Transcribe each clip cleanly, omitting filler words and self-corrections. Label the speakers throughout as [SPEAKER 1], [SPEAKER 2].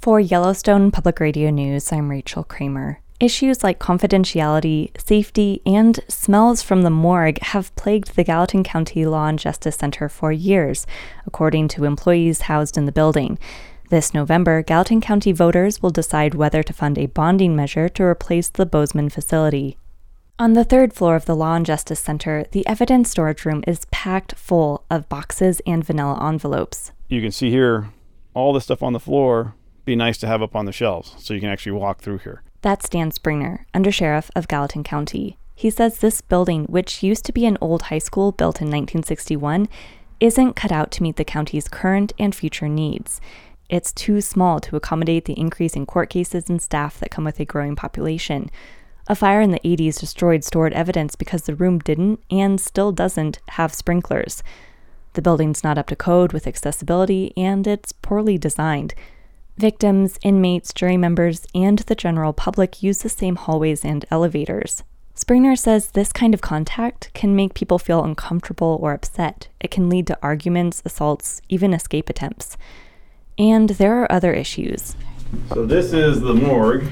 [SPEAKER 1] For Yellowstone Public Radio News, I'm Rachel Kramer. Issues like confidentiality, safety, and smells from the morgue have plagued the Gallatin County Law and Justice Center for years, according to employees housed in the building. This November, Gallatin County voters will decide whether to fund a bonding measure to replace the Bozeman facility. On the third floor of the Law and Justice Center, the evidence storage room is packed full of boxes and vanilla envelopes.
[SPEAKER 2] You can see here all the stuff on the floor. Be nice to have up on the shelves so you can actually walk through here.
[SPEAKER 1] That's Dan Springer, Undersheriff of Gallatin County. He says this building, which used to be an old high school built in 1961, isn't cut out to meet the county's current and future needs. It's too small to accommodate the increase in court cases and staff that come with a growing population. A fire in the 80s destroyed stored evidence because the room didn't, and still doesn't, have sprinklers. The building's not up to code with accessibility, and it's poorly designed. Victims, inmates, jury members, and the general public use the same hallways and elevators. Springer says this kind of contact can make people feel uncomfortable or upset. It can lead to arguments, assaults, even escape attempts. And there are other issues.
[SPEAKER 2] So this is the morgue.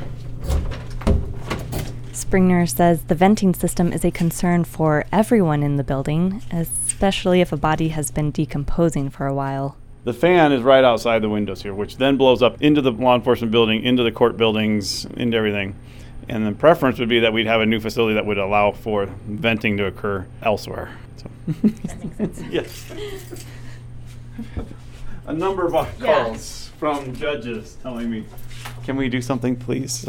[SPEAKER 1] Springer says the venting system is a concern for everyone in the building, especially if a body has been decomposing for a while.
[SPEAKER 2] The fan is right outside the windows here, which then blows up into the law enforcement building, into the court buildings, into everything. And the preference would be that we'd have a new facility that would allow for venting to occur elsewhere. So.
[SPEAKER 1] That makes sense.
[SPEAKER 2] Yes. A number of calls from judges telling me, can we do something, please?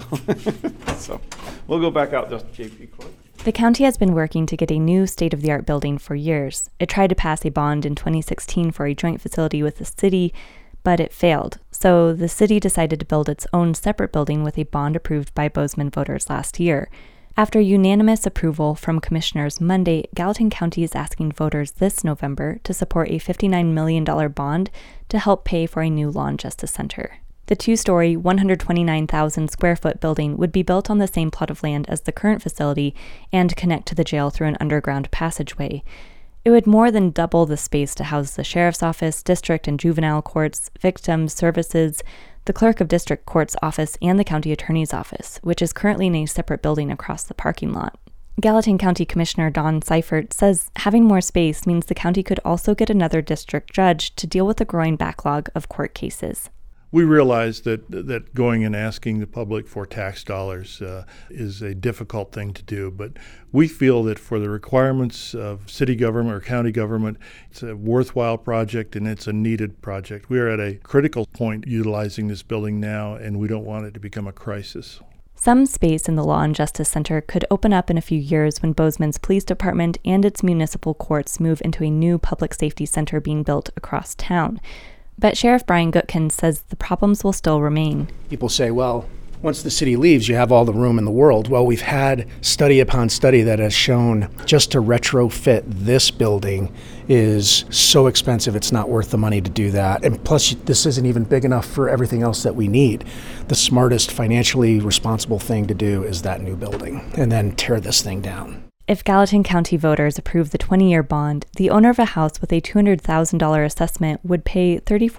[SPEAKER 2] So we'll go back out to JP Court.
[SPEAKER 1] The county has been working to get a new state-of-the-art building for years. It tried to pass a bond in 2016 for a joint facility with the city, but it failed. So the city decided to build its own separate building with a bond approved by Bozeman voters last year. After unanimous approval from commissioners Monday, Gallatin County is asking voters this November to support a $59 million bond to help pay for a new law and justice center. The two-story, 129,000-square-foot building would be built on the same plot of land as the current facility and connect to the jail through an underground passageway. It would more than double the space to house the sheriff's office, district and juvenile courts, victims services, the clerk of district court's office, and the county attorney's office, which is currently in a separate building across the parking lot. Gallatin County Commissioner Don Seifert says having more space means the county could also get another district judge to deal with the growing backlog of court cases.
[SPEAKER 3] We realize that going and asking the public for tax dollars is a difficult thing to do, but we feel that for the requirements of city government or county government, it's a worthwhile project and it's a needed project. We are at a critical point utilizing this building now, and we don't want it to become a crisis.
[SPEAKER 1] Some space in the Law and Justice Center could open up in a few years when Bozeman's police department and its municipal courts move into a new public safety center being built across town. But Sheriff Brian Gutkin says the problems will still remain.
[SPEAKER 4] People say, well, once the city leaves, you have all the room in the world. Well, we've had study upon study that has shown just to retrofit this building is so expensive, it's not worth the money to do that. And plus, this isn't even big enough for everything else that we need. The smartest, financially responsible thing to do is that new building and then tear this thing down.
[SPEAKER 1] If Gallatin County voters approve the 20-year bond, the owner of a house with a $200,000 assessment would pay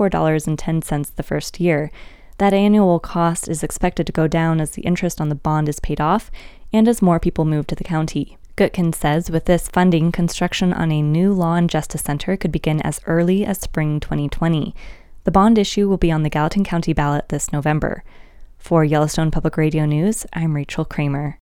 [SPEAKER 1] $34.10 the first year. That annual cost is expected to go down as the interest on the bond is paid off and as more people move to the county. Gutkin says with this funding, construction on a new law and justice center could begin as early as spring 2020. The bond issue will be on the Gallatin County ballot this November. For Yellowstone Public Radio News, I'm Rachel Kramer.